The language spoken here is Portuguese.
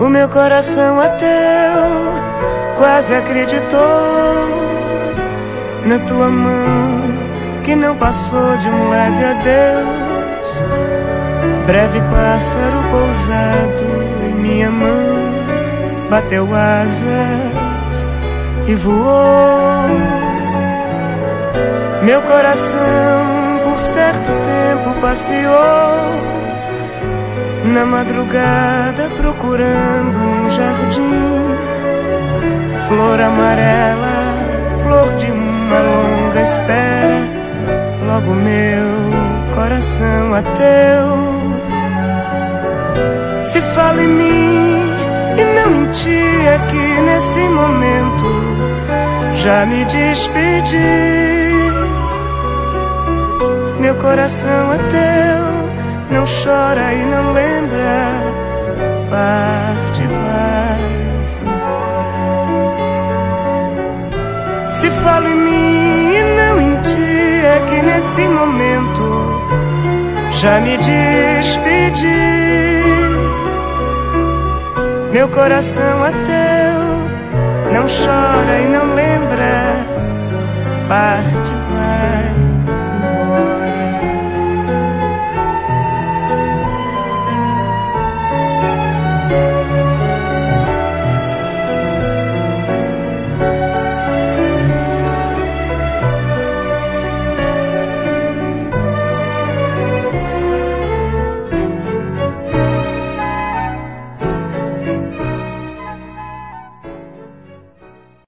O meu coração ateu quase acreditou na tua mão que não passou de um leve adeus. Breve pássaro pousado em minha mão bateu asas e voou. Meu coração por certo tempo passeou na madrugada procurando num jardim flor amarela, flor de uma longa espera. Logo meu coração ateu se fala em mim e não em ti, aqui nesse momento já me despedi. Meu coração ateu não chora e não lembra, parte e vai-se embora. Se falo em mim e não em ti, é que nesse momento já me despedi. Meu coração ateu não chora e não lembra, parte e vai.